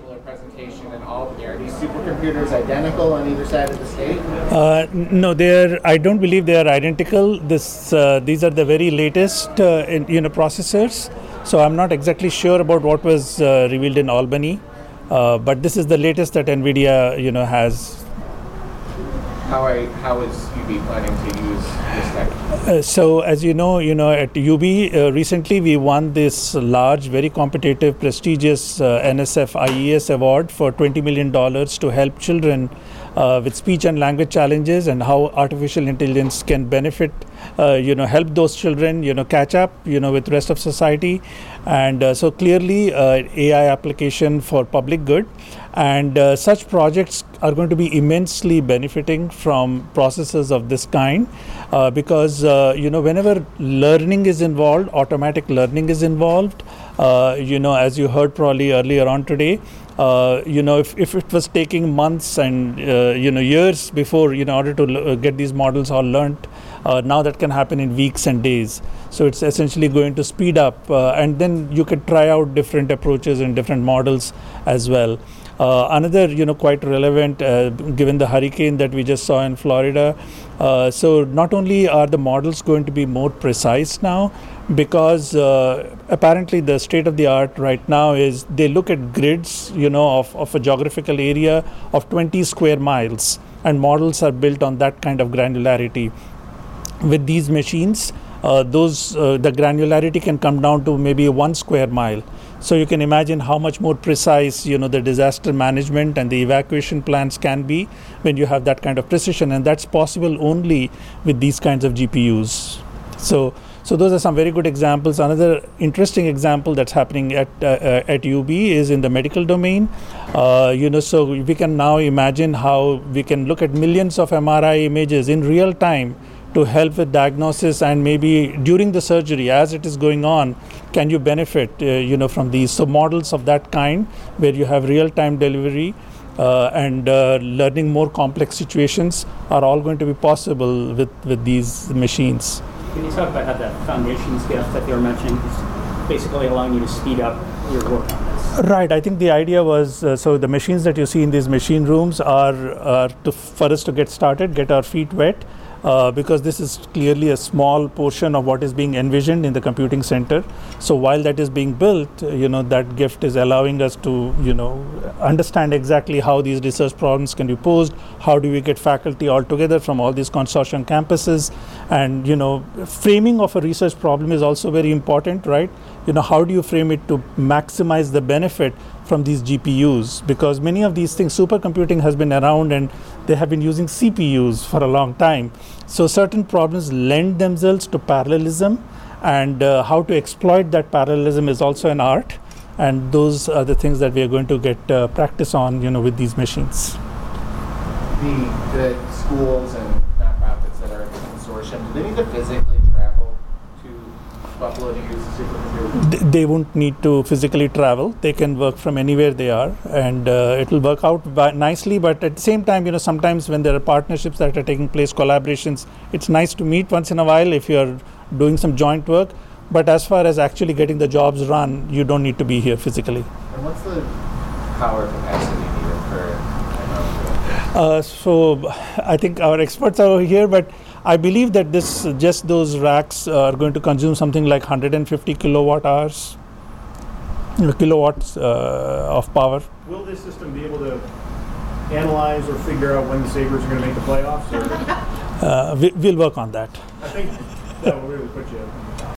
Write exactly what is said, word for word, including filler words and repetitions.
similar presentation in Albany. Are these supercomputers identical on either side of the state? Uh, no, they are. I don't believe they are identical. This, uh, these are the very latest, uh, in, you know, processors. So I'm not exactly sure about what was uh, revealed in Albany, uh, but this is the latest that NVIDIA, you know, has. How, I, how is U B planning to use this tech? Uh, so as you know, you know at U B uh, recently we won this large, very competitive, prestigious uh, N S F I E S award for twenty million dollars to help children uh, with speech and language challenges and how artificial intelligence can benefit, uh, you know, help those children, you know, catch up, you know, with rest of society. And uh, so clearly uh, A I application for public good. And uh, such projects are going to be immensely benefiting from processes of this kind uh, because, uh, you know, whenever learning is involved, automatic learning is involved, uh, you know, as you heard probably earlier on today, uh, you know, if, if it was taking months and, uh, you know, years before, you know, in order to l- get these models all learnt, uh, now that can happen in weeks and days. So it's essentially going to speed up uh, and then you could try out different approaches and different models as well. Uh, another, you know, quite relevant, uh, given the hurricane that we just saw in Florida. Uh, so not only are the models going to be more precise now, because uh, apparently the state of the art right now is they look at grids, you know, of, of a geographical area of twenty square miles, and models are built on that kind of granularity. With these machines, uh, those uh, the granularity can come down to maybe one square mile. So you can imagine how much more precise, you know, the disaster management and the evacuation plans can be when you have that kind of precision, and that's possible only with these kinds of G P Us. So, so those are some very good examples. Another interesting example that's happening at uh, uh, at U B is in the medical domain. Uh, you know, so we can now imagine how we can look at millions of M R I images in real time to help with diagnosis, and maybe during the surgery as it is going on, can you benefit uh, you know from these. So models of that kind where you have real-time delivery uh, and uh, learning more complex situations are all going to be possible with, with these machines. Can you talk about how the foundation scale that you were mentioning is basically allowing you to speed up your work on this? Right. I think the idea was, uh, so the machines that you see in these machine rooms are, are to, for us to get started, get our feet wet, Uh, because this is clearly a small portion of what is being envisioned in the computing center. So while that is being built, uh, you know, that gift is allowing us to, you know, understand exactly how these research problems can be posed, how do we get faculty all together from all these consortium campuses, and, you know, framing of a research problem is also very important, right? You know, how do you frame it to maximize the benefit from these G P Us? Because many of these things, supercomputing has been around and they have been using C P Us for a long time. So certain problems lend themselves to parallelism, and uh, how to exploit that parallelism is also an art. And those are the things that we are going to get uh, practice on, you know, with these machines. The, the schools and nonprofits that are in the consortium, do they need to physically travel to Buffalo to use the supercomputer? They won't need to physically travel. They can work from anywhere they are, and uh, it will work out nicely. But at the same time, you know, sometimes when there are partnerships that are taking place, collaborations, it's nice to meet once in a while if you're doing some joint work. But as far as actually getting the jobs run, you don't need to be here physically. And what's the power capacity needed for? Uh, so I think our experts are over here, but I believe that this just those racks are going to consume something like one hundred fifty kilowatt hours, kilowatts uh, of power. Will this system be able to analyze or figure out when the Sabres are going to make the playoffs? Or? Uh, we, we'll work on that. I think that will really put you